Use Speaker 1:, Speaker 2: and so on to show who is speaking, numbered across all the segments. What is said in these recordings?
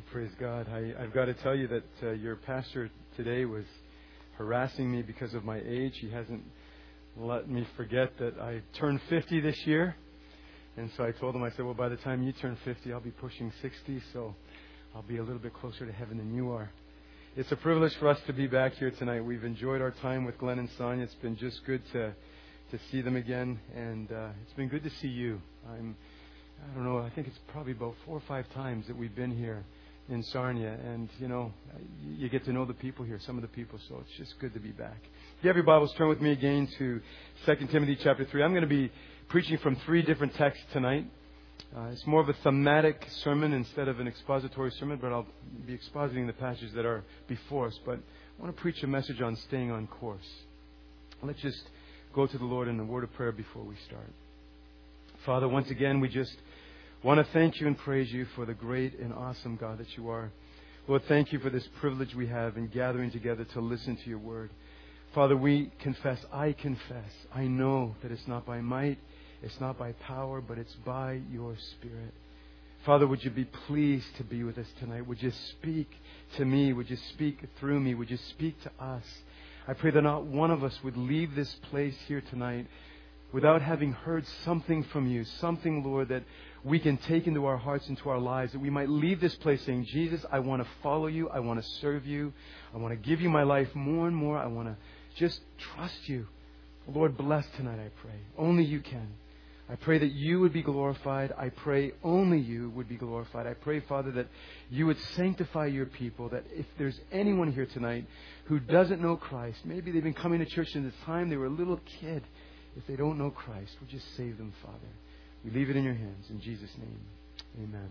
Speaker 1: Praise God. I've got to tell you that your pastor today was harassing me because of my age. He hasn't let me forget that I turned 50 this year. And so I told him, I said, well, by the time you turn 50, I'll be pushing 60, so I'll be a little bit closer to heaven than you are. It's a privilege for us to be back here tonight. We've enjoyed our time with Glenn and Sonia. It's been just good to see them again, and it's been good to see you. I don't know, I think it's probably about 4 or 5 times that we've been here in Sarnia, and you get to know the people here, some of the people, so it's just good to be back. If you have your Bibles, turn with me again to 2 Timothy chapter 3. I'm going to be preaching from 3 different texts tonight. It's more of a thematic sermon instead of an expository sermon, but I'll be expositing the passages that are before us. But I want to preach a message on staying on course. Let's just go to the Lord in a word of prayer before we start. Father, once again, we just want to thank you and praise you for the great and awesome God that you are. Lord, thank you for this privilege we have in gathering together to listen to your word. Father, we confess, I know that it's not by might, it's not by power, but it's by your Spirit. Father, would you be pleased to be with us tonight? Would you speak to me? Would you speak through me? Would you speak to us? I pray that not one of us would leave this place here tonight without having heard something from you, something, Lord, that we can take into our hearts, into our lives, that we might leave this place saying, Jesus, I want to follow you. I want to serve you. I want to give you my life more and more. I want to just trust you. Lord, bless tonight, I pray. Only you can. I pray that you would be glorified. I pray only you would be glorified. I pray, Father, that you would sanctify your people, that if there's anyone here tonight who doesn't know Christ, maybe they've been coming to church in the time they were a little kid. If they don't know Christ, would you save them, Father? We leave it in your hands. In Jesus' name, amen.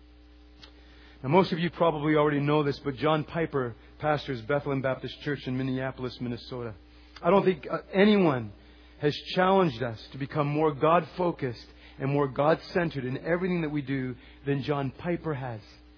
Speaker 1: Now, most of you probably already know this, but John Piper pastors Bethlehem Baptist Church in Minneapolis, Minnesota. I don't think anyone has challenged us to become more God-focused and more God-centered in everything that we do than John Piper has.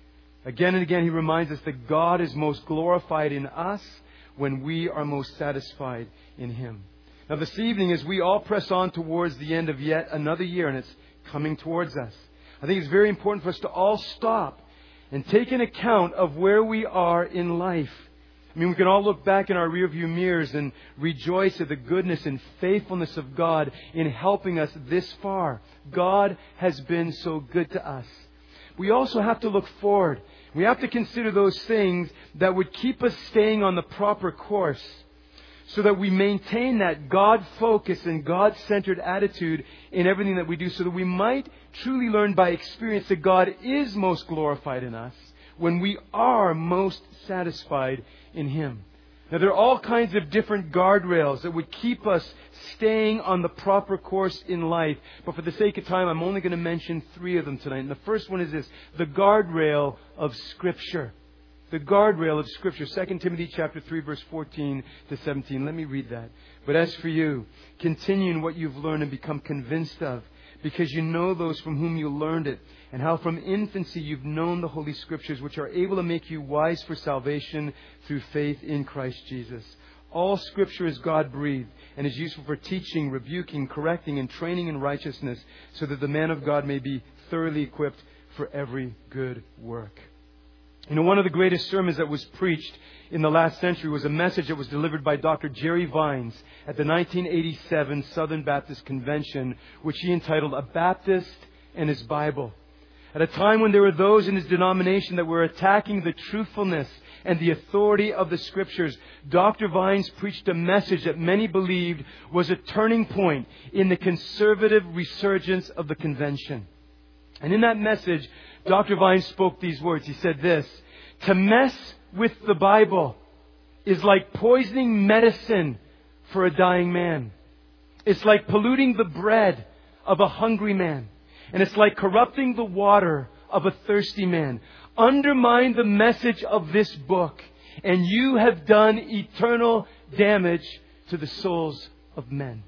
Speaker 1: Again and again, he reminds us that God is most glorified in us when we are most satisfied in Him. Now, this evening, as we all press on towards the end of yet another year, and it's coming towards us, I think it's very important for us to all stop and take an account of where we are in life. I mean, we can all look back in our rearview mirrors and rejoice at the goodness and faithfulness of God in helping us this far. God has been so good to us. We also have to look forward. We have to consider those things that would keep us staying on the proper course, so that we maintain that God-focused and God-centered attitude in everything that we do, so that we might truly learn by experience that God is most glorified in us when we are most satisfied in Him. Now, there are all kinds of different guardrails that would keep us staying on the proper course in life. But for the sake of time, I'm only going to mention 3 of them tonight. And the first one is this: the guardrail of Scripture. The guardrail of Scripture. 2 Timothy chapter 3, verse 14 to 17. Let me read that. But as for you, continue in what you've learned and become convinced of, because you know those from whom you learned it, and how from infancy you've known the Holy Scriptures, which are able to make you wise for salvation through faith in Christ Jesus. All Scripture is God-breathed and is useful for teaching, rebuking, correcting, and training in righteousness, so that the man of God may be thoroughly equipped for every good work. You know, one of the greatest sermons that was preached in the last century was a message that was delivered by Dr. Jerry Vines at the 1987 Southern Baptist Convention, which he entitled "A Baptist and His Bible." At a time when there were those in his denomination that were attacking the truthfulness and the authority of the Scriptures, Dr. Vines preached a message that many believed was a turning point in the conservative resurgence of the convention. And in that message, Dr. Vines spoke these words. He said this: to mess with the Bible is like poisoning medicine for a dying man. It's like polluting the bread of a hungry man. And it's like corrupting the water of a thirsty man. Undermine the message of this book, and you have done eternal damage to the souls of men.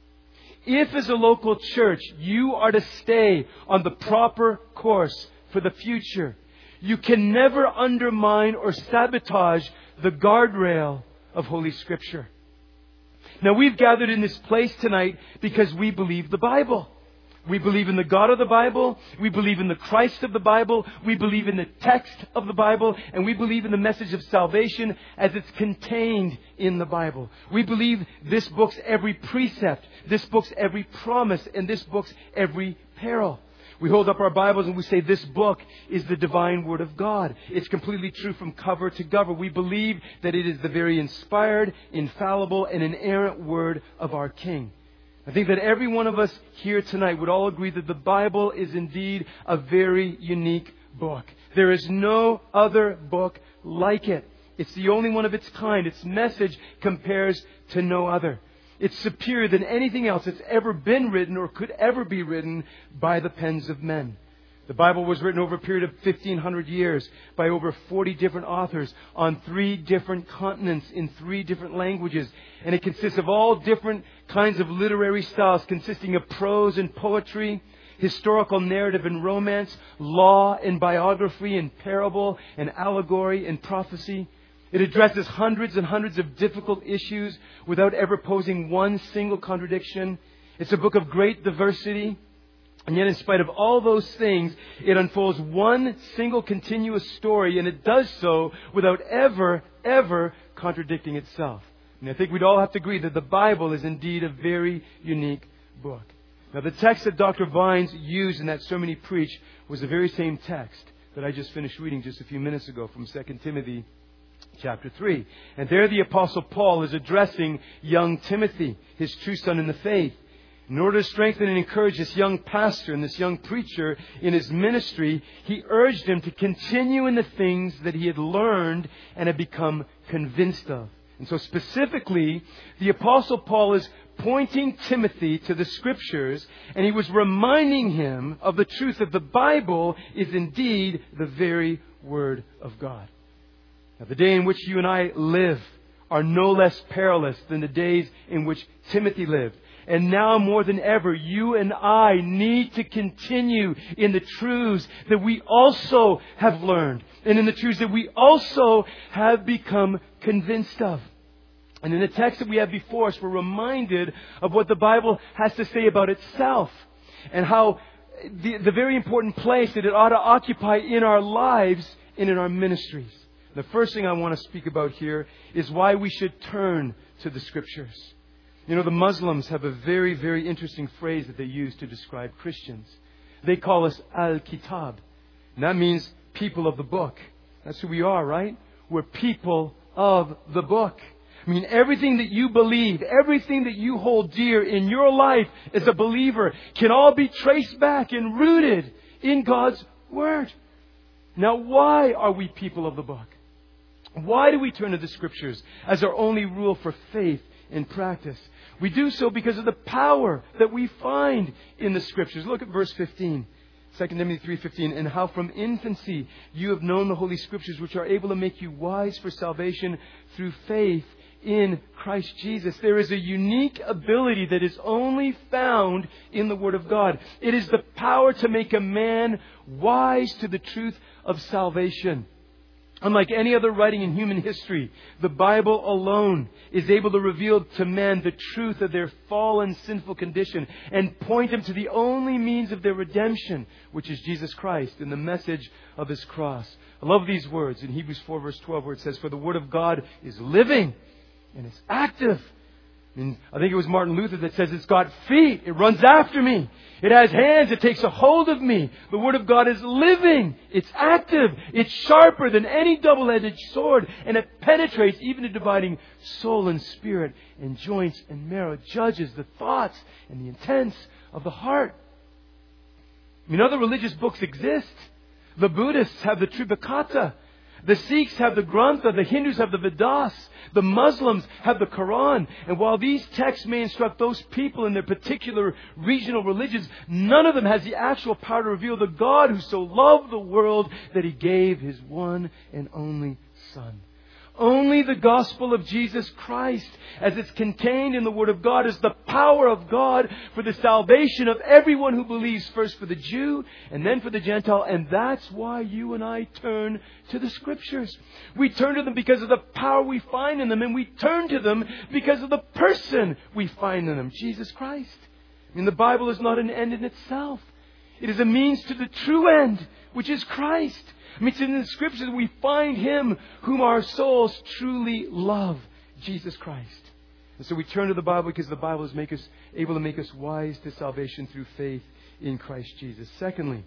Speaker 1: If as a local church you are to stay on the proper course for the future, you can never undermine or sabotage the guardrail of Holy Scripture. Now, we've gathered in this place tonight because we believe the Bible. We believe in the God of the Bible. We believe in the Christ of the Bible. We believe in the text of the Bible. And we believe in the message of salvation as it's contained in the Bible. We believe this book's every precept, this book's every promise, and this book's every peril. We hold up our Bibles and we say this book is the divine Word of God. It's completely true from cover to cover. We believe that it is the very inspired, infallible, and inerrant Word of our King. I think that every one of us here tonight would all agree that the Bible is indeed a very unique book. There is no other book like it. It's the only one of its kind. Its message compares to no other. It's superior than anything else that's ever been written or could ever be written by the pens of men. The Bible was written over a period of 1,500 years by over 40 different authors on 3 different continents in 3 different languages. And it consists of all different kinds of literary styles consisting of prose and poetry, historical narrative and romance, law and biography and parable and allegory and prophecy. It addresses hundreds and hundreds of difficult issues without ever posing one single contradiction. It's a book of great diversity. And yet, in spite of all those things, it unfolds one single continuous story, and it does so without ever contradicting itself. And I think we'd all have to agree that the Bible is indeed a very unique book. Now, the text that Dr. Vines used in that sermon he preached was the very same text that I just finished reading just a few minutes ago from 2 Timothy chapter 3. And there the Apostle Paul is addressing young Timothy, his true son in the faith. In order to strengthen and encourage this young pastor and this young preacher in his ministry, he urged him to continue in the things that he had learned and had become convinced of. And so specifically, the Apostle Paul is pointing Timothy to the Scriptures, and he was reminding him of the truth that the Bible is indeed the very Word of God. Now, the day in which you and I live are no less perilous than the days in which Timothy lived. And now more than ever, you and I need to continue in the truths that we also have learned. And in the truths that we also have become convinced of. And in the text that we have before us, we're reminded of what the Bible has to say about itself. And how the very important place that it ought to occupy in our lives and in our ministries. The first thing I want to speak about here is why we should turn to the Scriptures. You know, the Muslims have a very, very interesting phrase that they use to describe Christians. They call us Al-Kitab. And that means people of the book. That's who we are, right? We're people of the book. I mean, everything that you believe, everything that you hold dear in your life as a believer can all be traced back and rooted in God's Word. Now, why are we people of the book? Why do we turn to the Scriptures as our only rule for faith and practice? We do so because of the power that we find in the Scriptures. Look at verse 15. 2 Timothy 3:15. And how from infancy you have known the Holy Scriptures, which are able to make you wise for salvation through faith in Christ Jesus. There is a unique ability that is only found in the Word of God. It is the power to make a man wise to the truth of salvation. Unlike any other writing in human history, the Bible alone is able to reveal to men the truth of their fallen, sinful condition and point them to the only means of their redemption, which is Jesus Christ and the message of His cross. I love these words in Hebrews 4 verse 12 where it says, "For the Word of God is living and it's active." And I think it was Martin Luther that says it's got feet. It runs after me. It has hands. It takes a hold of me. The Word of God is living. It's active. It's sharper than any double-edged sword. And it penetrates even to dividing soul and spirit and joints and marrow. It judges the thoughts and the intents of the heart. I mean, other religious books exist. The Buddhists have the Tripitaka. The Sikhs have the Grantha, the Hindus have the Vedas, the Muslims have the Quran. And while these texts may instruct those people in their particular regional religions, none of them has the actual power to reveal the God who so loved the world that He gave His one and only Son. Only the gospel of Jesus Christ, as it's contained in the Word of God, is the power of God for the salvation of everyone who believes, first for the Jew and then for the Gentile. And that's why you and I turn to the Scriptures. We turn to them because of the power we find in them, and we turn to them because of the person we find in them, Jesus Christ. I The Bible is not an end in itself. It is a means to the true end, which is Christ. It's in the Scriptures that we find Him whom our souls truly love, Jesus Christ. And so we turn to the Bible because the Bible is able to make us wise to salvation through faith in Christ Jesus. Secondly,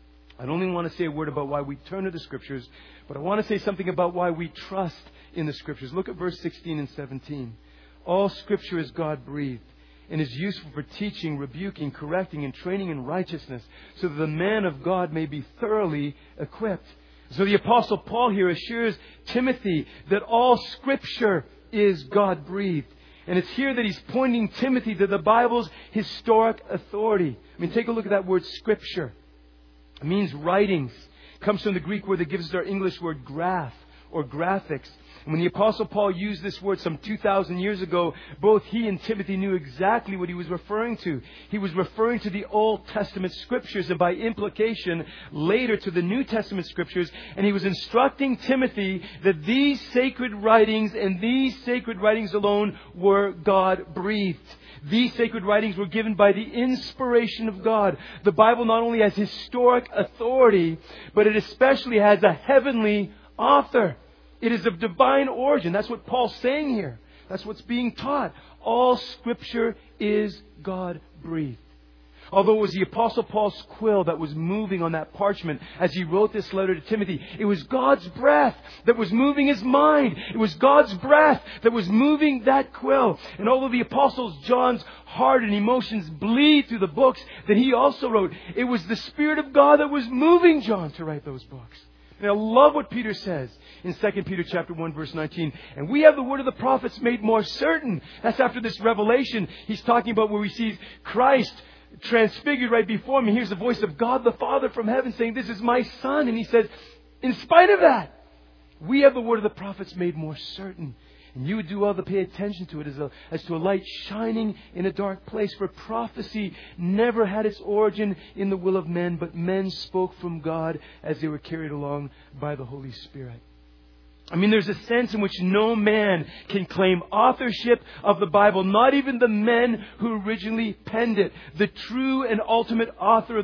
Speaker 1: I don't even want to say a word about why we turn to the Scriptures, but I want to say something about why we trust in the Scriptures. Look at verse 16 and 17. All Scripture is God-breathed and is useful for teaching, rebuking, correcting, and training in righteousness, so that the man of God may be thoroughly equipped. So the Apostle Paul here assures Timothy that all Scripture is God-breathed. And it's here that he's pointing Timothy to the Bible's historic authority. Take a look at that word Scripture. It means writings. It comes from the Greek word that gives us our English word graph or graphics. And when the Apostle Paul used this word some 2,000 years ago, both he and Timothy knew exactly what he was referring to. He was referring to the Old Testament Scriptures and by implication later to the New Testament Scriptures. And he was instructing Timothy that these sacred writings and these sacred writings alone were God-breathed. These sacred writings were given by the inspiration of God. The Bible not only has historic authority, but it especially has a heavenly author. It is of divine origin. That's what Paul's saying here. That's what's being taught. All Scripture is God-breathed. Although it was the Apostle Paul's quill that was moving on that parchment as he wrote this letter to Timothy, it was God's breath that was moving his mind. It was God's breath that was moving that quill. And although the Apostle John's heart and emotions bleed through the books that he also wrote, it was the Spirit of God that was moving John to write those books. And I love what Peter says in 2 Peter chapter 1, verse 19. And we have the word of the prophets made more certain. That's after this revelation. He's talking about where he sees Christ transfigured right before him. He hears the voice of God the Father from heaven saying, "This is my Son." And he says, in spite of that, we have the word of the prophets made more certain. And you would do well to pay attention to it as to a light shining in a dark place. For prophecy never had its origin in the will of men, but men spoke from God as they were carried along by the Holy Spirit. There's a sense in which no man can claim authorship of the Bible, not even the men who originally penned it. The true and ultimate author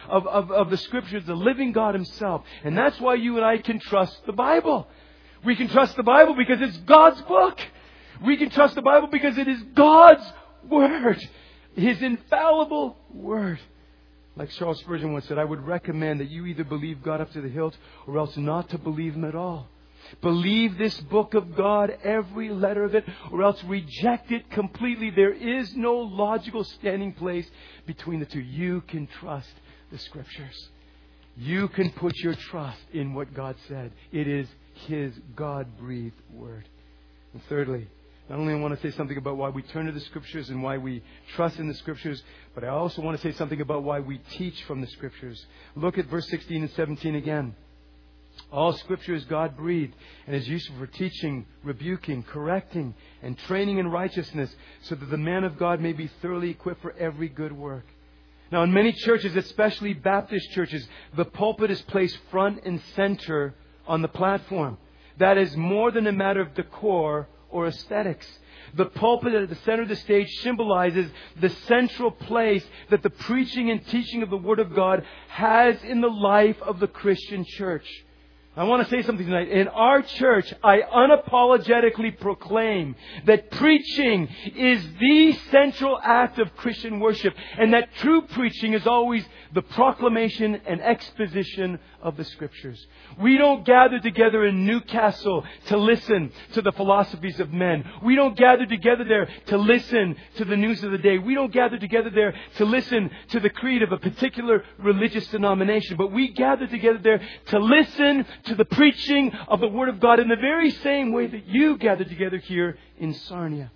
Speaker 1: of the Scriptures, the living God Himself. And that's why you and I can trust the Bible. We can trust the Bible because it's God's book. We can trust the Bible because it is God's Word. His infallible Word. Like Charles Spurgeon once said, I would recommend that you either believe God up to the hilt or else not to believe Him at all. Believe this book of God, every letter of it, or else reject it completely. There is no logical standing place between the two. You can trust the Scriptures. You can put your trust in what God said. It is His God-breathed Word. And thirdly, not only I want to say something about why we turn to the Scriptures and why we trust in the Scriptures, but I also want to say something about why we teach from the Scriptures. Look at verse 16 and 17 again. All Scripture is God-breathed and is useful for teaching, rebuking, correcting, and training in righteousness, so that the man of God may be thoroughly equipped for every good work. Now, in many churches, especially Baptist churches, the pulpit is placed front and center on the platform. That is more than a matter of decor or aesthetics. The pulpit at the center of the stage symbolizes the central place that the preaching and teaching of the Word of God has in the life of the Christian church. I want to say something tonight. In our church, I unapologetically proclaim that preaching is the central act of Christian worship, and that true preaching is always the proclamation and exposition of the Scriptures. We don't gather together in Newcastle to listen to the philosophies of men. We don't gather together there to listen to the news of the day. We don't gather together there to listen to the creed of a particular religious denomination. But we gather together there to listen to the preaching of the Word of God in the very same way that you gather together here in Sarnia.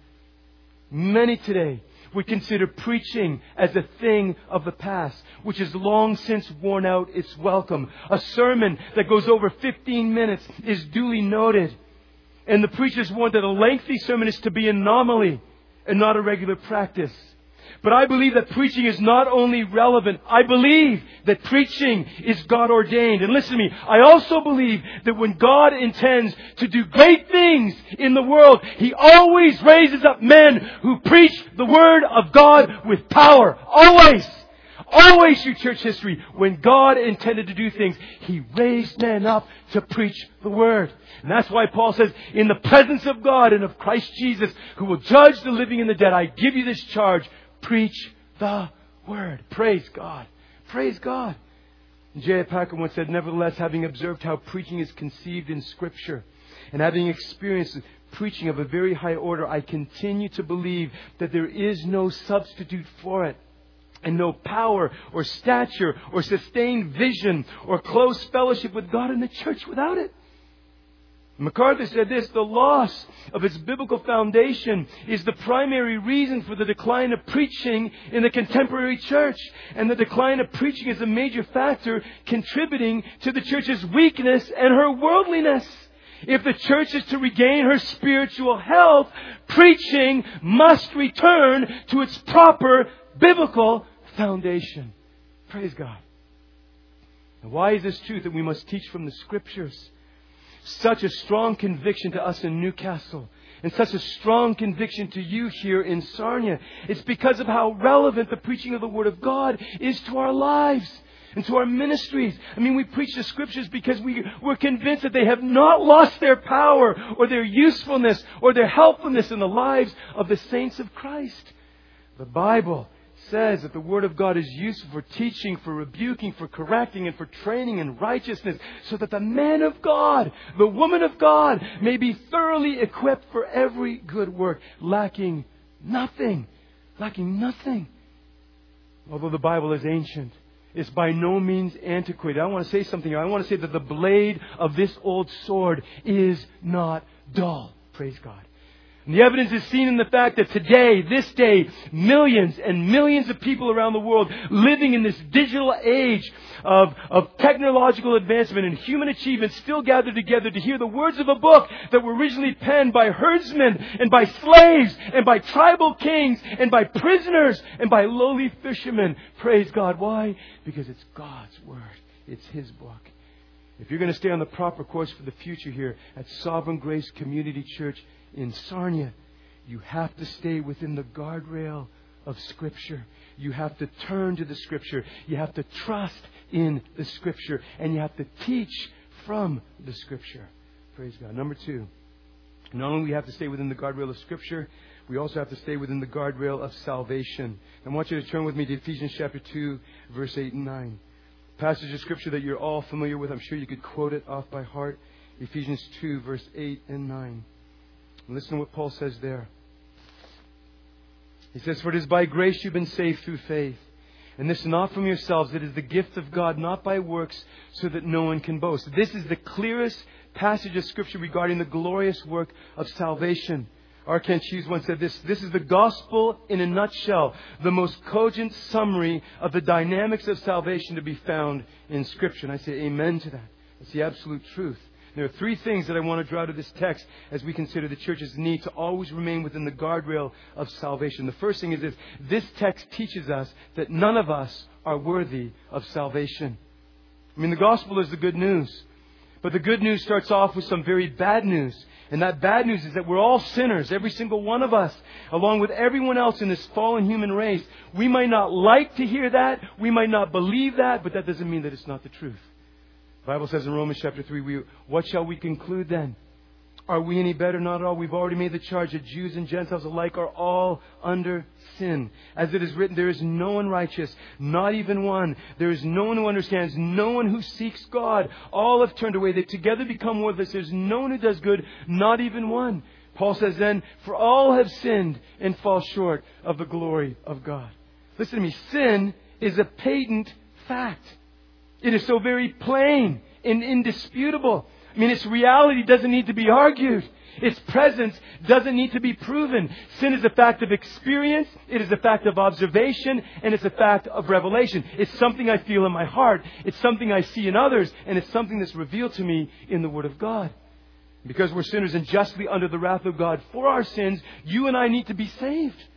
Speaker 1: Many today would consider preaching as a thing of the past, which has long since worn out its welcome. A sermon that goes over 15 minutes is duly noted. And the preachers warn that a lengthy sermon is to be an anomaly and not a regular practice. But I believe that preaching is not only relevant. I believe that preaching is God ordained. And listen to me, I also believe that when God intends to do great things in the world, He always raises up men who preach the Word of God with power. Always! Always through church history, when God intended to do things, He raised men up to preach the Word. And that's why Paul says, in the presence of God and of Christ Jesus, who will judge the living and the dead, I give you this charge. Preach the Word. Praise God. Praise God. J.I. Packer once said, nevertheless, having observed how preaching is conceived in Scripture, and having experienced preaching of a very high order, I continue to believe that there is no substitute for it. And no power or stature or sustained vision or close fellowship with God in the church without it. MacArthur said this, the loss of its biblical foundation is the primary reason for the decline of preaching in the contemporary church. And the decline of preaching is a major factor contributing to the church's weakness and her worldliness. If the church is to regain her spiritual health, preaching must return to its proper biblical foundation. Praise God. And why is this truth that we must teach from the Scriptures such a strong conviction to us in Newcastle and such a strong conviction to you here in Sarnia? It's because of how relevant the preaching of the Word of God is to our lives and to our ministries. I mean, we preach the Scriptures because we're convinced that they have not lost their power or their usefulness or their helpfulness in the lives of the saints of Christ. The Bible says that the Word of God is useful for teaching, for rebuking, for correcting, and for training in righteousness, so that the man of God, the woman of God, may be thoroughly equipped for every good work, lacking nothing. Lacking nothing. Although the Bible is ancient, it's by no means antiquated. I want to say something here. I want to say that the blade of this old sword is not dull. Praise God. And the evidence is seen in the fact that today, this day, millions and millions of people around the world living in this digital age of technological advancement and human achievement still gather together to hear the words of a book that were originally penned by herdsmen and by slaves and by tribal kings and by prisoners and by lowly fishermen. Praise God. Why? Because it's God's Word. It's His book. If you're going to stay on the proper course for the future here at Sovereign Grace Community Church in Sarnia, you have to stay within the guardrail of Scripture. You have to turn to the Scripture. You have to trust in the Scripture. And you have to teach from the Scripture. Praise God. Number 2, not only do we have to stay within the guardrail of Scripture, we also have to stay within the guardrail of salvation. I want you to turn with me to Ephesians chapter 2, verse 8 and 9. Passage of Scripture that you're all familiar with. I'm sure you could quote it off by heart. Ephesians 2, verse 8 and 9. Listen to what Paul says there. He says, for it is by grace you've been saved through faith. And this not from yourselves. It is the gift of God, not by works, so that no one can boast. This is the clearest passage of Scripture regarding the glorious work of salvation. R. Kent Hughes once said this. This is the gospel in a nutshell. The most cogent summary of the dynamics of salvation to be found in Scripture. And I say amen to that. That's the absolute truth. There are 3 things that I want to draw out of this text as we consider the church's need to always remain within the guardrail of salvation. The first thing is this. This text teaches us that none of us are worthy of salvation. I mean, the gospel is the good news. But the good news starts off with some very bad news. And that bad news is that we're all sinners, every single one of us, along with everyone else in this fallen human race. We might not like to hear that. We might not believe that. But that doesn't mean that it's not the truth. The Bible says in Romans chapter 3, what shall we conclude then? Are we any better? Not at all. We've already made the charge that Jews and Gentiles alike are all under sin. As it is written, there is no one righteous, not even one. There is no one who understands, no one who seeks God. All have turned away. They've together become worthless. There's no one who does good, not even one. Paul says then, for all have sinned and fall short of the glory of God. Listen to me. Sin is a patent fact. It is so very plain and indisputable. I mean, its reality doesn't need to be argued. Its presence doesn't need to be proven. Sin is a fact of experience. It is a fact of observation. And it's a fact of revelation. It's something I feel in my heart. It's something I see in others. And it's something that's revealed to me in the Word of God. Because we're sinners and justly under the wrath of God for our sins, you and I need to be saved.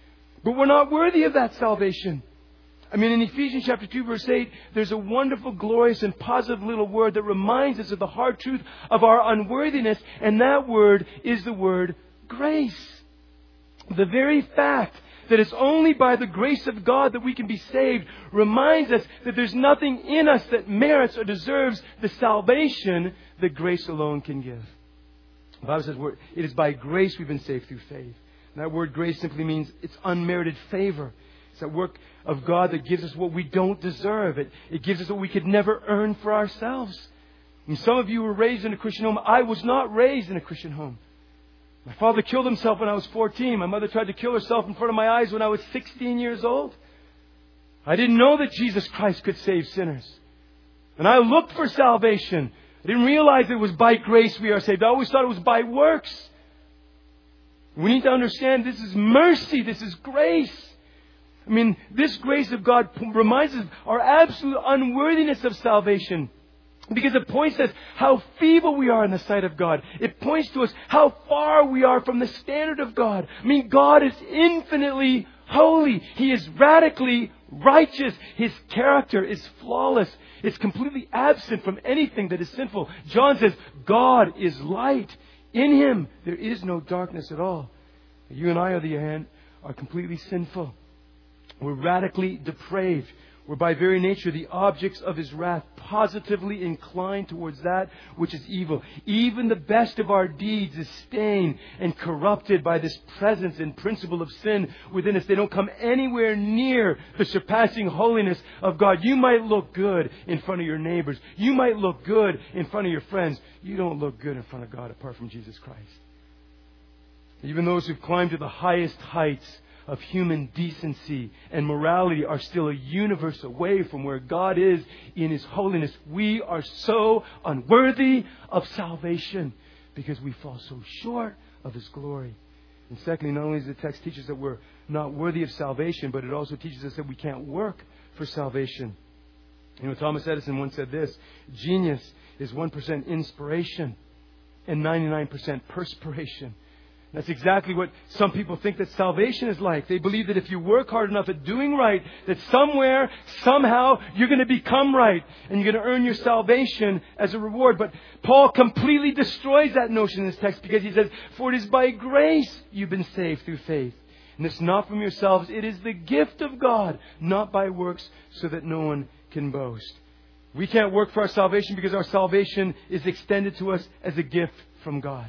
Speaker 1: But we're not worthy of that salvation. I mean, in Ephesians chapter 2, verse 8, there's a wonderful, glorious, and positive little word that reminds us of the hard truth of our unworthiness. And that word is the word grace. The very fact that it's only by the grace of God that we can be saved reminds us that there's nothing in us that merits or deserves the salvation that grace alone can give. The Bible says it is by grace we've been saved through faith. And that word grace simply means it's unmerited favor. It's that work of God that gives us what we don't deserve. It gives us what we could never earn for ourselves. And some of you were raised in a Christian home. I was not raised in a Christian home. My father killed himself when I was 14. My mother tried to kill herself in front of my eyes when I was 16 years old. I didn't know that Jesus Christ could save sinners. And I looked for salvation. I didn't realize it was by grace we are saved. I always thought it was by works. We need to understand this is mercy. This is grace. I mean, this grace of God reminds us of our absolute unworthiness of salvation. Because it points to us how feeble we are in the sight of God. It points to us how far we are from the standard of God. I mean, God is infinitely holy. He is radically righteous. His character is flawless. It's completely absent from anything that is sinful. John says, God is light. In Him, there is no darkness at all. You and I, on the other hand, are completely sinful. We're radically depraved. We're by very nature the objects of His wrath, positively inclined towards that which is evil. Even the best of our deeds is stained and corrupted by this presence and principle of sin within us. They don't come anywhere near the surpassing holiness of God. You might look good in front of your neighbors. You might look good in front of your friends. You don't look good in front of God apart from Jesus Christ. Even those who've climbed to the highest heights of human decency and morality are still a universe away from where God is in His holiness. We are so unworthy of salvation because we fall so short of His glory. And secondly, not only does the text teach us that we're not worthy of salvation, but it also teaches us that we can't work for salvation. You know, Thomas Edison once said this: genius is 1% inspiration and 99% perspiration. That's exactly what some people think that salvation is like. They believe that if you work hard enough at doing right, that somewhere, somehow, you're going to become right. And you're going to earn your salvation as a reward. But Paul completely destroys that notion in this text because he says, for it is by grace you've been saved through faith. And it's not from yourselves. It is the gift of God, not by works, so that no one can boast. We can't work for our salvation because our salvation is extended to us as a gift from God.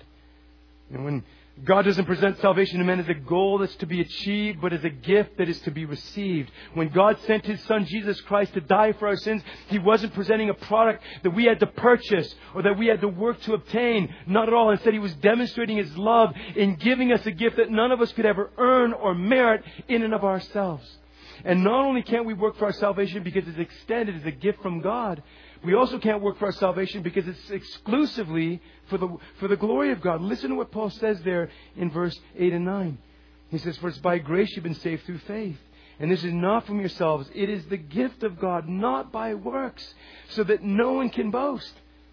Speaker 1: And when God doesn't present salvation to men as a goal that's to be achieved, but as a gift that is to be received. When God sent His Son, Jesus Christ, to die for our sins, He wasn't presenting a product that we had to purchase or that we had to work to obtain. Not at all. Instead, He was demonstrating His love in giving us a gift that none of us could ever earn or merit in and of ourselves. And not only can't we work for our salvation because it's extended as a gift from God, we also can't work for our salvation because it's exclusively for the glory of God. Listen to what Paul says there in verse 8 and 9. He says, for it's by grace you've been saved through faith. And this is not from yourselves. It is the gift of God, not by works, so that no one can boast.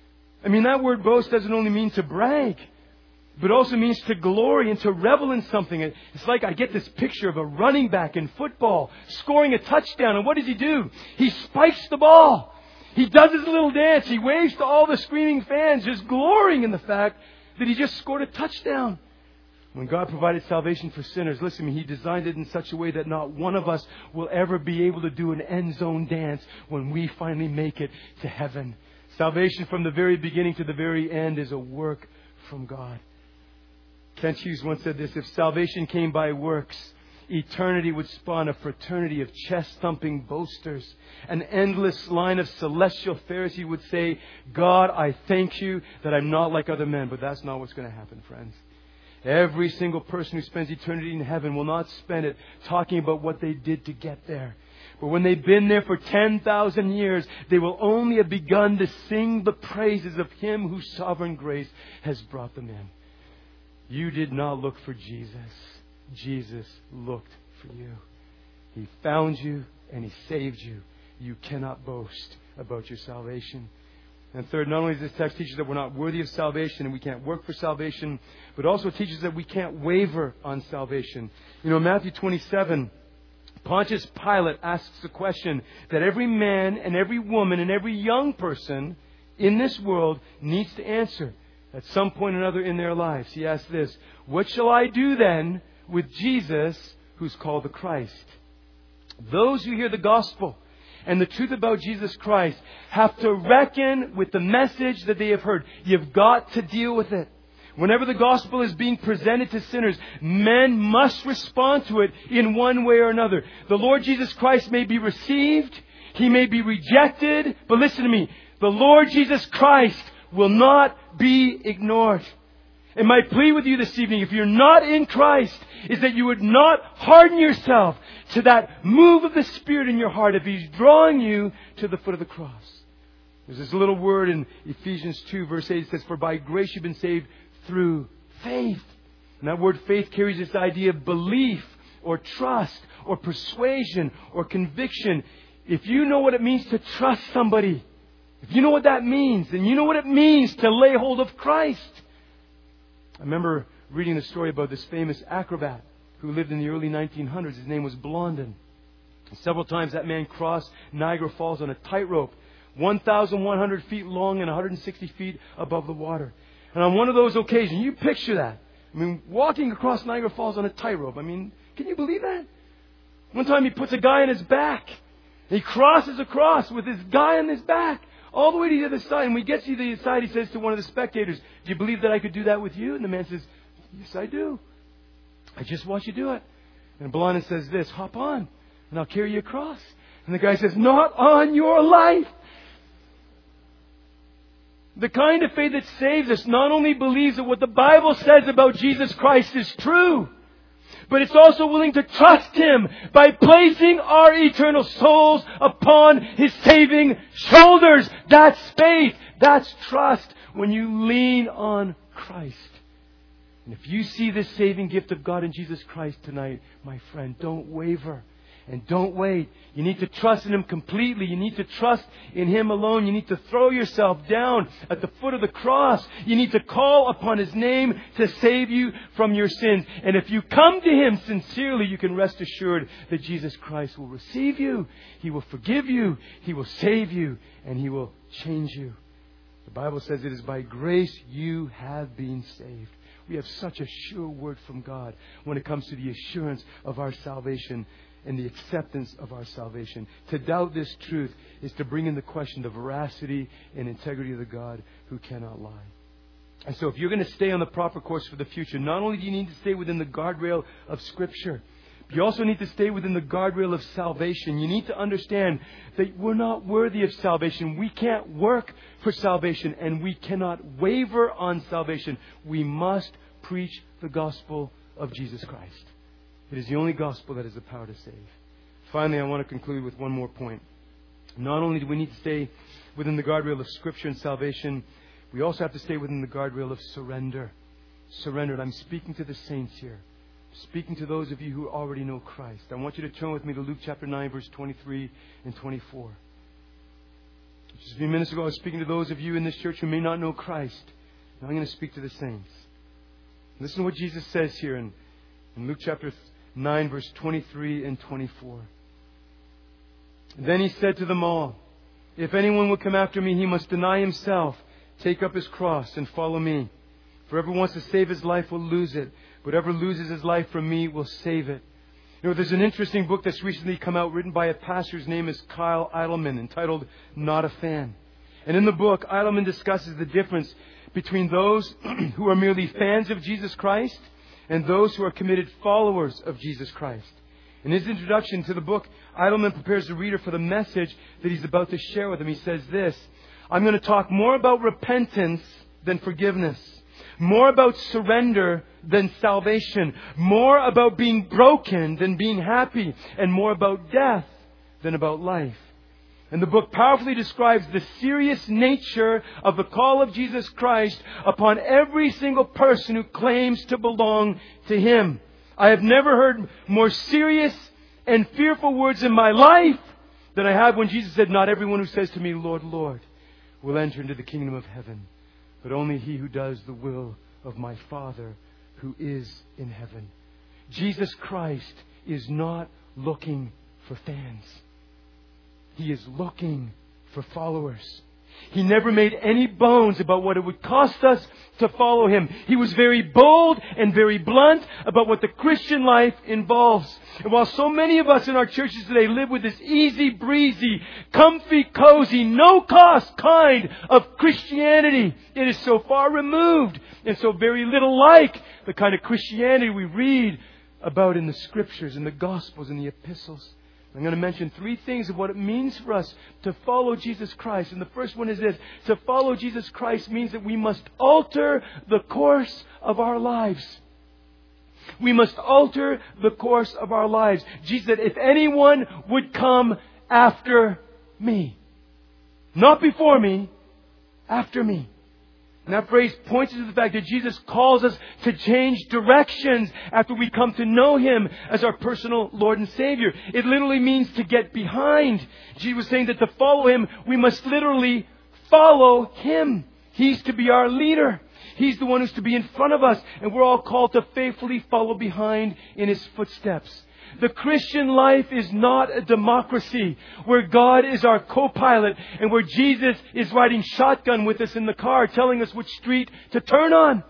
Speaker 1: I mean, that word boast doesn't only mean to brag, but also means to glory and to revel in something. It's like I get this picture of a running back in football scoring a touchdown. And what does he do? He spikes the ball. He does his little dance. He waves to all the screaming fans, just glorying in the fact that he just scored a touchdown. When God provided salvation for sinners, listen to me, He designed it in such a way that not one of us will ever be able to do an end zone dance when we finally make it to heaven. Salvation from the very beginning to the very end is a work from God. Kent Hughes once said this: if salvation came by works, eternity would spawn a fraternity of chest-thumping boasters. An endless line of celestial Pharisees would say, God, I thank You that I'm not like other men. But that's not what's going to happen, friends. Every single person who spends eternity in heaven will not spend it talking about what they did to get there. But when they've been there for 10,000 years, they will only have begun to sing the praises of Him whose sovereign grace has brought them in. You did not look for Jesus. Jesus looked for you. He found you and He saved you. You cannot boast about your salvation. And third, not only does this text teach us that we're not worthy of salvation and we can't work for salvation, but also teaches that we can't waver on salvation. In Matthew 27, Pontius Pilate asks the question that every man and every woman and every young person in this world needs to answer at some point or another in their lives. He asks this: what shall I do then with Jesus who's called the Christ? Those who hear the gospel and the truth about Jesus Christ have to reckon with the message that they have heard. You've got to deal with it. Whenever the gospel is being presented to sinners, men must respond to it in one way or another. The Lord Jesus Christ may be received, He may be rejected, but listen to me, the Lord Jesus Christ will not be ignored. And my plea with you this evening, if you're not in Christ, is that you would not harden yourself to that move of the Spirit in your heart if He's drawing you to the foot of the cross. There's this little word in Ephesians 2 verse 8. It says, for by grace you've been saved through faith. And that word faith carries this idea of belief or trust or persuasion or conviction. If you know what it means to trust somebody, if you know what that means, then you know what it means to lay hold of Christ. I remember reading the story about this famous acrobat who lived in the early 1900s. His name was Blondin. Several times that man crossed Niagara Falls on a tightrope, 1,100 feet long and 160 feet above the water. And on one of those occasions, you picture that. I mean, walking across Niagara Falls on a tightrope. I mean, can you believe that? One time he puts a guy on his back. He crosses across with this guy on his back, all the way to the other side. And when he gets to the other side, he says to one of the spectators, do you believe that I could do that with you? And the man says, yes, I do. I just watch you do it. And Blondin says this, hop on, and I'll carry you across. And the guy says, not on your life. The kind of faith that saves us not only believes that what the Bible says about Jesus Christ is true, but it's also willing to trust Him by placing our eternal souls upon His saving shoulders. That's faith. That's trust when you lean on Christ. And if you see this saving gift of God in Jesus Christ tonight, my friend, don't waver. And don't wait. You need to trust in Him completely. You need to trust in Him alone. You need to throw yourself down at the foot of the cross. You need to call upon His name to save you from your sins. And if you come to Him sincerely, you can rest assured that Jesus Christ will receive you. He will forgive you. He will save you. And He will change you. The Bible says it is by grace you have been saved. We have such a sure word from God when it comes to the assurance of our salvation and the acceptance of our salvation. To doubt this truth is to bring in the question the veracity and integrity of the God who cannot lie. And so if you're going to stay on the proper course for the future, not only do you need to stay within the guardrail of Scripture, but you also need to stay within the guardrail of salvation. You need to understand that we're not worthy of salvation. We can't work for salvation, and we cannot waver on salvation. We must preach the gospel of Jesus Christ. It is the only gospel that has the power to save. Finally, I want to conclude with one more point. Not only do we need to stay within the guardrail of Scripture and salvation, we also have to stay within the guardrail of surrender. Surrendered. I'm speaking to the saints here. Speaking to those of you who already know Christ. I want you to turn with me to Luke chapter 9, verse 23 and 24. Just a few minutes ago, I was speaking to those of you in this church who may not know Christ. Now I'm going to speak to the saints. Listen to what Jesus says here in Luke chapter 9, verse 23 and 24. Then He said to them all, if anyone will come after me, he must deny himself, take up his cross, and follow me. For whoever wants to save his life will lose it. Whatever loses his life for me will save it. There's an interesting book that's recently come out written by a pastor. His name is Kyle Idleman, entitled Not a Fan. And in the book, Idleman discusses the difference between those who are merely fans of Jesus Christ and those who are committed followers of Jesus Christ. In his introduction to the book, Idleman prepares the reader for the message that he's about to share with him. He says this, I'm going to talk more about repentance than forgiveness, more about surrender than salvation, more about being broken than being happy, and more about death than about life. And the book powerfully describes the serious nature of the call of Jesus Christ upon every single person who claims to belong to Him. I have never heard more serious and fearful words in my life than I have when Jesus said, not everyone who says to me, Lord, Lord, will enter into the kingdom of heaven, but only he who does the will of my Father who is in heaven. Jesus Christ is not looking for fans. He is looking for followers. He never made any bones about what it would cost us to follow Him. He was very bold and very blunt about what the Christian life involves. And while so many of us in our churches today live with this easy breezy, comfy, cozy, no cost kind of Christianity, it is so far removed and so very little like the kind of Christianity we read about in the Scriptures, in the Gospels, in the Epistles. I'm going to mention 3 things of what it means for us to follow Jesus Christ. And the first one is this. To follow Jesus Christ means that we must alter the course of our lives. We must alter the course of our lives. Jesus said, if anyone would come after me. Not before me, after me. And that phrase points to the fact that Jesus calls us to change directions after we come to know Him as our personal Lord and Savior. It literally means to get behind. Jesus was saying that to follow Him, we must literally follow Him. He's to be our leader. He's the one who's to be in front of us. And we're all called to faithfully follow behind in His footsteps. The Christian life is not a democracy where God is our co-pilot and where Jesus is riding shotgun with us in the car telling us which street to turn on.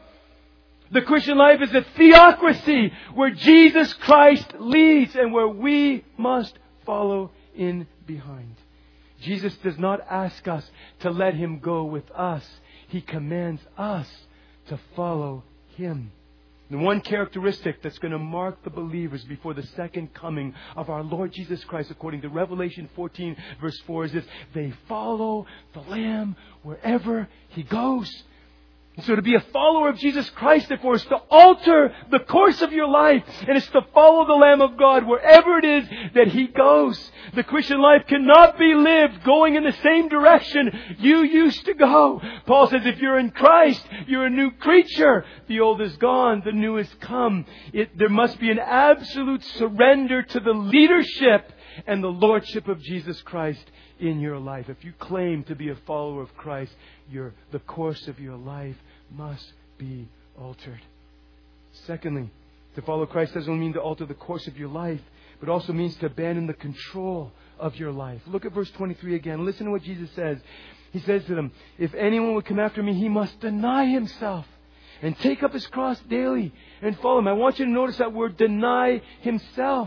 Speaker 1: The Christian life is a theocracy where Jesus Christ leads and where we must follow in behind. Jesus does not ask us to let Him go with us. He commands us to follow Him. The one characteristic that's going to mark the believers before the second coming of our Lord Jesus Christ, according to Revelation 14, verse 4, is this. They follow the Lamb wherever He goes. And so to be a follower of Jesus Christ, therefore, is to alter the course of your life. And it's to follow the Lamb of God wherever it is that He goes. The Christian life cannot be lived going in the same direction you used to go. Paul says if you're in Christ, you're a new creature. The old is gone, the new has come. There must be an absolute surrender to the leadership and the lordship of Jesus Christ in your life. If you claim to be a follower of Christ, the course of your life must be altered. Secondly, to follow Christ doesn't mean to alter the course of your life, but also means to abandon the control of your life. Look at verse 23 again. Listen to what Jesus says. He says to them, if anyone would come after me, he must deny himself and take up his cross daily and follow Him. I want you to notice that word, deny himself.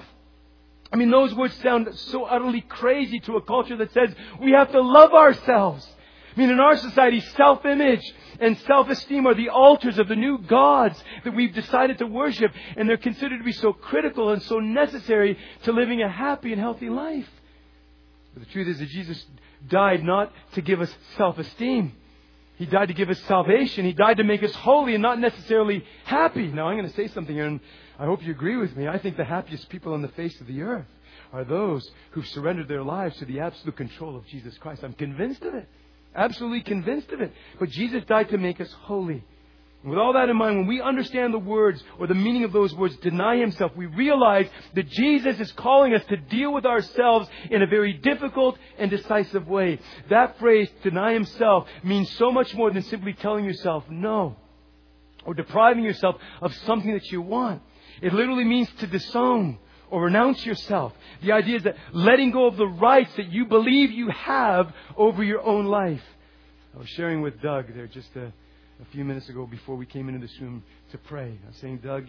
Speaker 1: I mean, those words sound so utterly crazy to a culture that says we have to love ourselves. I mean, in our society, self-image and self-esteem are the altars of the new gods that we've decided to worship. And they're considered to be so critical and so necessary to living a happy and healthy life. But the truth is that Jesus died not to give us self-esteem. He died to give us salvation. He died to make us holy and not necessarily happy. Now, I'm going to say something here, and I hope you agree with me. I think the happiest people on the face of the earth are those who've surrendered their lives to the absolute control of Jesus Christ. I'm convinced of it. Absolutely convinced of it. But Jesus died to make us holy. And with all that in mind, when we understand the words or the meaning of those words, deny himself, we realize that Jesus is calling us to deal with ourselves in a very difficult and decisive way. That phrase, deny himself, means so much more than simply telling yourself no or depriving yourself of something that you want. It literally means to disown or renounce yourself. The idea is that letting go of the rights that you believe you have over your own life. I was sharing with Doug there just a few minutes ago before we came into this room to pray. I was saying, Doug,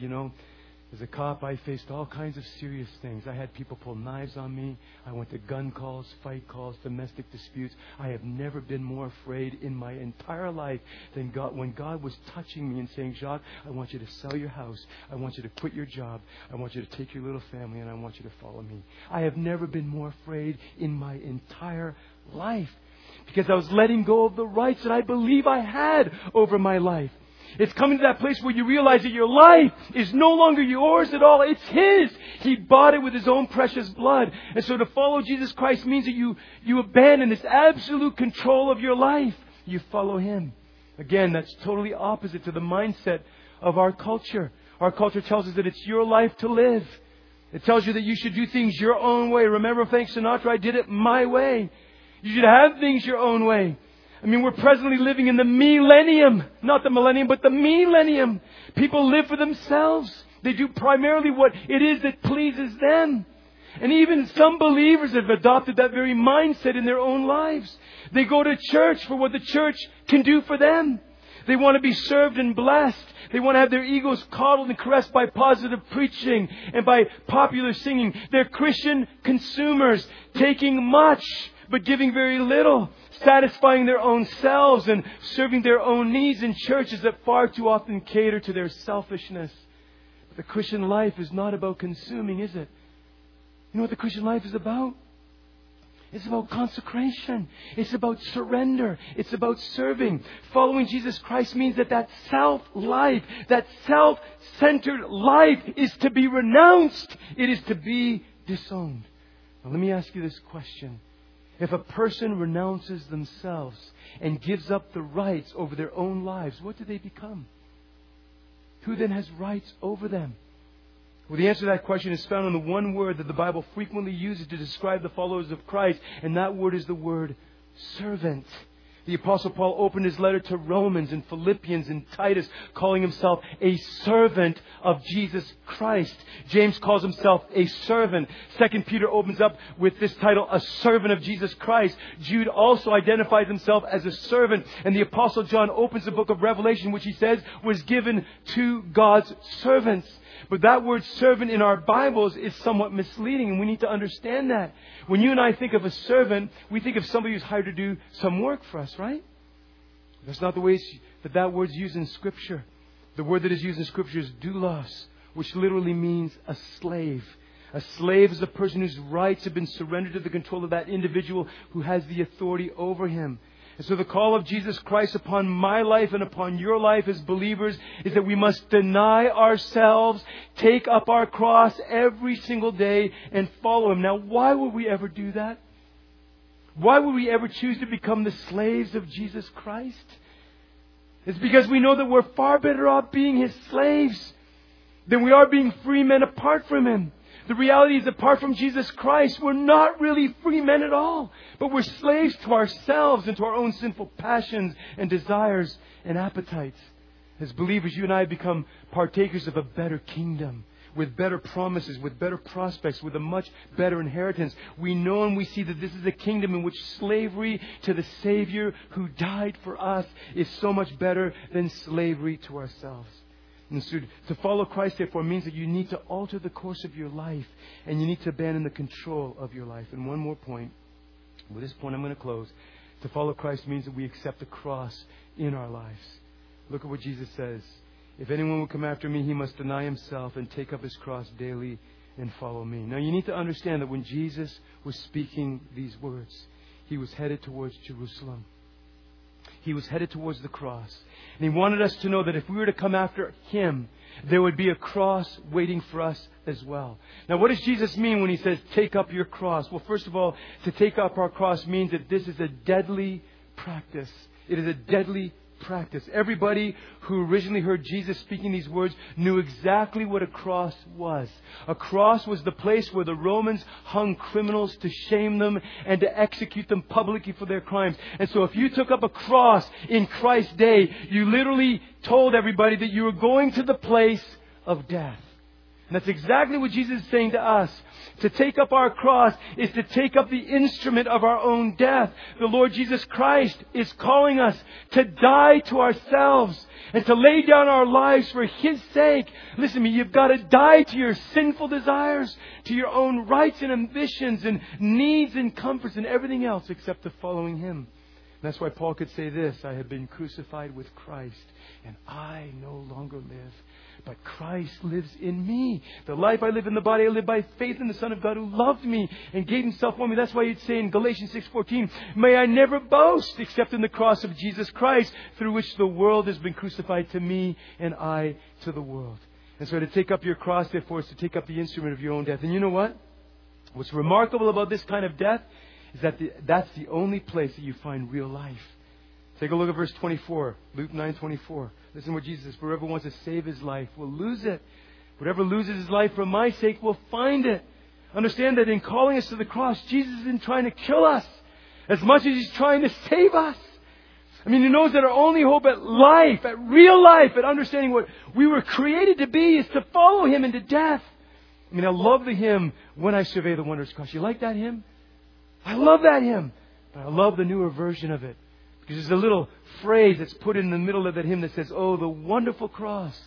Speaker 1: as a cop, I faced all kinds of serious things. I had people pull knives on me. I went to gun calls, fight calls, domestic disputes. I have never been more afraid in my entire life than when God was touching me and saying, Jacques, I want you to sell your house. I want you to quit your job. I want you to take your little family and I want you to follow me. I have never been more afraid in my entire life because I was letting go of the rights that I believe I had over my life. It's coming to that place where you realize that your life is no longer yours at all. It's His. He bought it with His own precious blood. And so to follow Jesus Christ means that you abandon this absolute control of your life. You follow Him. Again, that's totally opposite to the mindset of our culture. Our culture tells us that it's your life to live. It tells you that you should do things your own way. Remember Frank Sinatra, I did it my way. You should have things your own way. I mean, we're presently living in the millennium. Not the millennium, but the millennium. People live for themselves. They do primarily what it is that pleases them. And even some believers have adopted that very mindset in their own lives. They go to church for what the church can do for them. They want to be served and blessed. They want to have their egos coddled and caressed by positive preaching and by popular singing. They're Christian consumers, taking much but giving very little, satisfying their own selves and serving their own needs in churches that far too often cater to their selfishness. But the Christian life is not about consuming, is it? You know what the Christian life is about? It's about consecration. It's about surrender. It's about serving. Following Jesus Christ means that self-life, that self-centered life is to be renounced. It is to be disowned. Now let me ask you this question. If a person renounces themselves and gives up the rights over their own lives, what do they become? Who then has rights over them? Well, the answer to that question is found in the one word that the Bible frequently uses to describe the followers of Christ, and that word is the word servant. The Apostle Paul opened his letter to Romans and Philippians and Titus, calling himself a servant of Jesus Christ. James calls himself a servant. 2 Peter opens up with this title, a servant of Jesus Christ. Jude also identifies himself as a servant. And the Apostle John opens the book of Revelation, which he says was given to God's servants. But that word servant in our Bibles is somewhat misleading, and we need to understand that. When you and I think of a servant, we think of somebody who's hired to do some work for us, right? That's not the way that word's used in Scripture. The word that is used in Scripture is doulos, which literally means a slave. A slave is a person whose rights have been surrendered to the control of that individual who has the authority over him. And so the call of Jesus Christ upon my life and upon your life as believers is that we must deny ourselves, take up our cross every single day and follow Him. Now, why would we ever do that? Why would we ever choose to become the slaves of Jesus Christ? It's because we know that we're far better off being His slaves than we are being free men apart from Him. The reality is, apart from Jesus Christ, we're not really free men at all. But we're slaves to ourselves and to our own sinful passions and desires and appetites. As believers, you and I become partakers of a better kingdom, with better promises, with better prospects, with a much better inheritance. We know and we see that this is a kingdom in which slavery to the Savior who died for us is so much better than slavery to ourselves. And so to follow Christ, therefore, means that you need to alter the course of your life and you need to abandon the control of your life. And one more point. With this point, I'm going to close. To follow Christ means that we accept the cross in our lives. Look at what Jesus says. If anyone will come after me, he must deny himself and take up his cross daily and follow me. Now, you need to understand that when Jesus was speaking these words, He was headed towards Jerusalem. He was headed towards the cross. And He wanted us to know that if we were to come after Him, there would be a cross waiting for us as well. Now, what does Jesus mean when He says, take up your cross? Well, first of all, to take up our cross means that this is a deadly practice. It is a deadly practice. Everybody who originally heard Jesus speaking these words knew exactly what a cross was. A cross was the place where the Romans hung criminals to shame them and to execute them publicly for their crimes. And so if you took up a cross in Christ's day, you literally told everybody that you were going to the place of death. And that's exactly what Jesus is saying to us. To take up our cross is to take up the instrument of our own death. The Lord Jesus Christ is calling us to die to ourselves and to lay down our lives for His sake. Listen to me, you've got to die to your sinful desires, to your own rights and ambitions and needs and comforts and everything else except to following Him. And that's why Paul could say this, I have been crucified with Christ, and I no longer live, but Christ lives in me. The life I live in the body, I live by faith in the Son of God who loved me and gave Himself for me. That's why you'd say in Galatians 6:14, may I never boast except in the cross of Jesus Christ, through which the world has been crucified to me and I to the world. And so to take up your cross, therefore, is to take up the instrument of your own death. And you know what? What's remarkable about this kind of death is that that's the only place that you find real life. Take a look at verse 24, Luke 9:24. Listen to what Jesus says. Whoever wants to save his life will lose it. Whoever loses his life for my sake will find it. Understand that in calling us to the cross, Jesus isn't trying to kill us as much as He's trying to save us. I mean, He knows that our only hope at life, at real life, at understanding what we were created to be is to follow Him into death. I mean, I love the hymn, When I Survey the Wondrous Cross. You like that hymn? I love that hymn. But I love the newer version of it. Because there's a little phrase that's put in the middle of that hymn that says, oh, the wonderful cross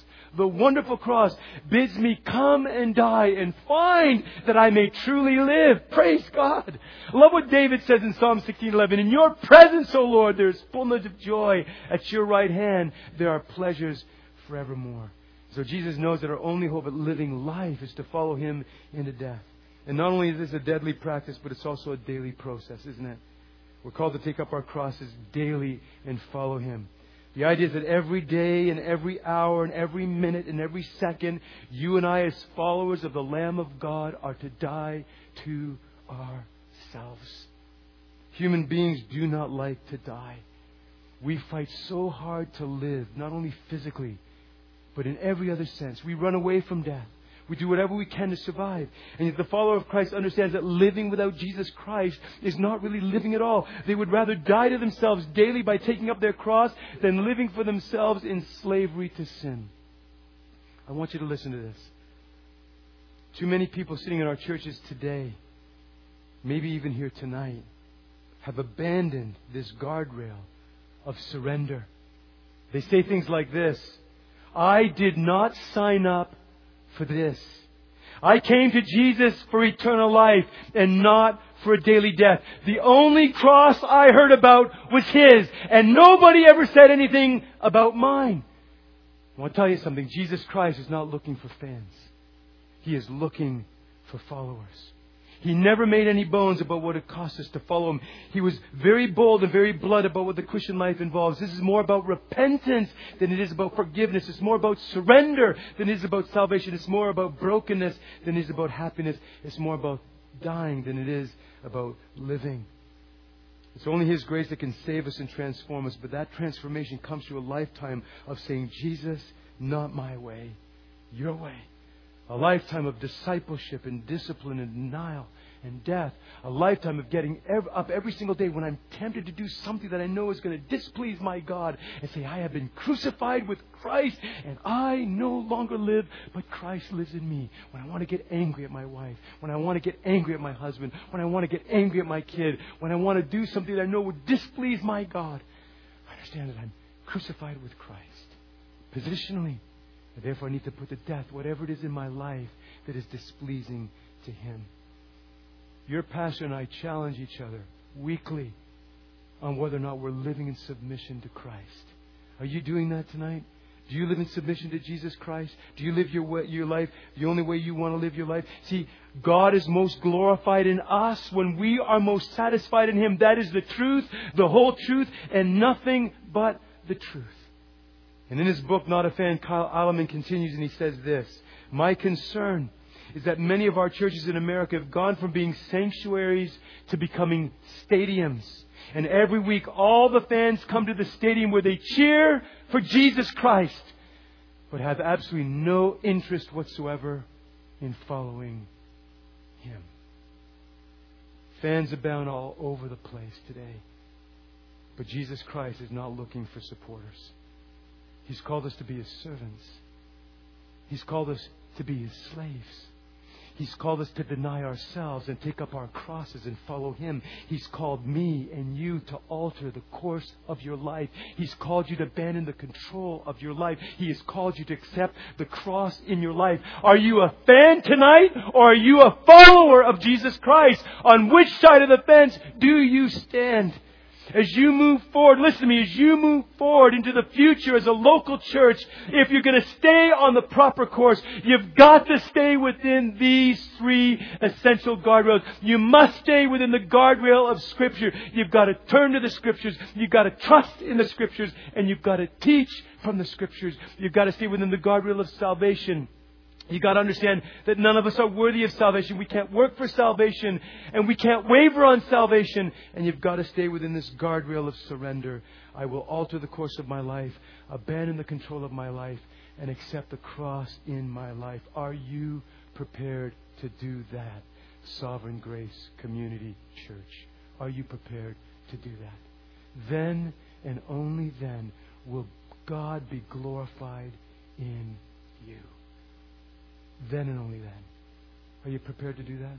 Speaker 1: bids me come and die and find that I may truly live. Praise God. I love what David says in Psalm 16:11. In your presence, O Lord, there is fullness of joy. At your right hand, there are pleasures forevermore. So Jesus knows that our only hope at living life is to follow Him into death. And not only is this a deadly practice, but it's also a daily process, isn't it? We're called to take up our crosses daily and follow Him. The idea is that every day and every hour and every minute and every second, you and I as followers of the Lamb of God are to die to ourselves. Human beings do not like to die. We fight so hard to live, not only physically, but in every other sense. We run away from death. We do whatever we can to survive. And yet the follower of Christ understands that living without Jesus Christ is not really living at all. They would rather die to themselves daily by taking up their cross than living for themselves in slavery to sin. I want you to listen to this. Too many people sitting in our churches today, maybe even here tonight, have abandoned this guardrail of surrender. They say things like this: I did not sign up for this. I came to Jesus for eternal life and not for a daily death. The only cross I heard about was His, and nobody ever said anything about mine. I want to tell you something. Jesus Christ is not looking for fans. He is looking for followers. He never made any bones about what it cost us to follow Him. He was very bold and very blunt about what the Christian life involves. This is more about repentance than it is about forgiveness. It's more about surrender than it is about salvation. It's more about brokenness than it is about happiness. It's more about dying than it is about living. It's only His grace that can save us and transform us. But that transformation comes through a lifetime of saying, Jesus, not my way, your way. A lifetime of discipleship and discipline and denial and death. A lifetime of getting up every single day when I'm tempted to do something that I know is going to displease my God, and say, I have been crucified with Christ and I no longer live, but Christ lives in me. When I want to get angry at my wife, when I want to get angry at my husband, when I want to get angry at my kid, when I want to do something that I know would displease my God, I understand that I'm crucified with Christ. Positionally. And therefore I need to put to death whatever it is in my life that is displeasing to Him. Your pastor and I challenge each other weekly on whether or not we're living in submission to Christ. Are you doing that tonight? Do you live in submission to Jesus Christ? Do you live your life the only way you want to live your life? See, God is most glorified in us when we are most satisfied in Him. That is the truth, the whole truth, and nothing but the truth. And in his book, Not a Fan, Kyle Alleman continues and he says this: my concern is that many of our churches in America have gone from being sanctuaries to becoming stadiums. And every week, all the fans come to the stadium where they cheer for Jesus Christ, but have absolutely no interest whatsoever in following Him. Fans abound all over the place today. But Jesus Christ is not looking for supporters. He's called us to be His servants. He's called us to be His slaves. He's called us to deny ourselves and take up our crosses and follow Him. He's called me and you to alter the course of your life. He's called you to abandon the control of your life. He has called you to accept the cross in your life. Are you a fan tonight, or are you a follower of Jesus Christ? On which side of the fence do you stand? As you move forward, listen to me, as you move forward into the future as a local church, if you're going to stay on the proper course, you've got to stay within these three essential guardrails. You must stay within the guardrail of Scripture. You've got to turn to the Scriptures. You've got to trust in the Scriptures. And you've got to teach from the Scriptures. You've got to stay within the guardrail of salvation. You got to understand that none of us are worthy of salvation. We can't work for salvation, and we can't waver on salvation. And you've got to stay within this guardrail of surrender. I will alter the course of my life, abandon the control of my life, and accept the cross in my life. Are you prepared to do that? Sovereign Grace Community Church. Are you prepared to do that? Then and only then will God be glorified in you. Then and only then. Are you prepared to do that?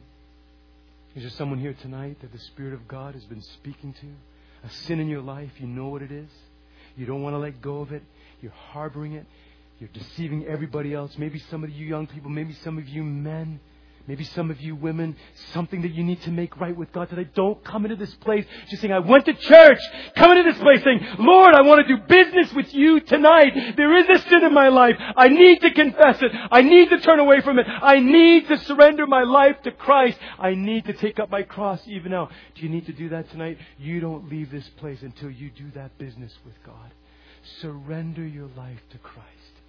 Speaker 1: Is there someone here tonight that the Spirit of God has been speaking to? A sin in your life, you know what it is. You don't want to let go of it. You're harboring it. You're deceiving everybody else. Maybe some of you young people, maybe some of you men, maybe some of you women, something that you need to make right with God today. Don't come into this place just saying, I went to church. Come into this place saying, Lord, I want to do business with you tonight. There is a sin in my life. I need to confess it. I need to turn away from it. I need to surrender my life to Christ. I need to take up my cross even now. Do you need to do that tonight? You don't leave this place until you do that business with God. Surrender your life to Christ.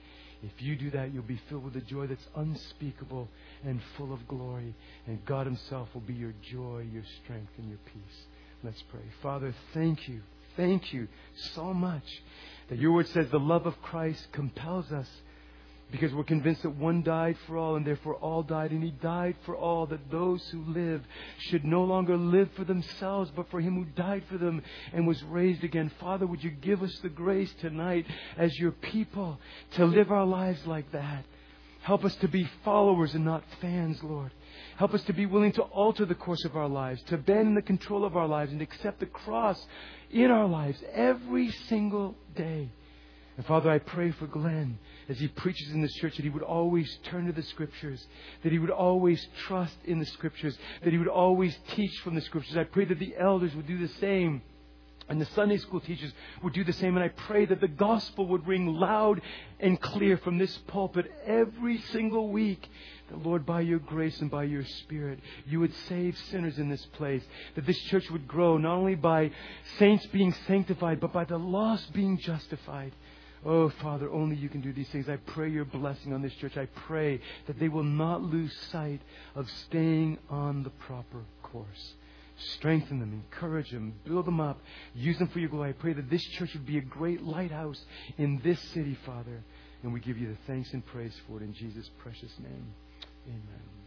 Speaker 1: If you do that, you'll be filled with a joy that's unspeakable and full of glory. And God Himself will be your joy, your strength, and your peace. Let's pray. Father, thank you. Thank you so much that your word says the love of Christ compels us, because we're convinced that one died for all and therefore all died. And He died for all, that those who live should no longer live for themselves, but for Him who died for them and was raised again. Father, would you give us the grace tonight as your people to live our lives like that? Help us to be followers and not fans, Lord. Help us to be willing to alter the course of our lives, to bend the control of our lives, and accept the cross in our lives every single day. And Father, I pray for Glenn as he preaches in this church, that he would always turn to the Scriptures, that he would always trust in the Scriptures, that he would always teach from the Scriptures. I pray that the elders would do the same, and the Sunday school teachers would do the same. And I pray that the gospel would ring loud and clear from this pulpit every single week. That, Lord, by your grace and by your Spirit, you would save sinners in this place. That this church would grow not only by saints being sanctified, but by the lost being justified. Oh, Father, only you can do these things. I pray your blessing on this church. I pray that they will not lose sight of staying on the proper course. Strengthen them, encourage them, build them up, use them for your glory. I pray that this church would be a great lighthouse in this city, Father. And we give you the thanks and praise for it in Jesus' precious name. Amen.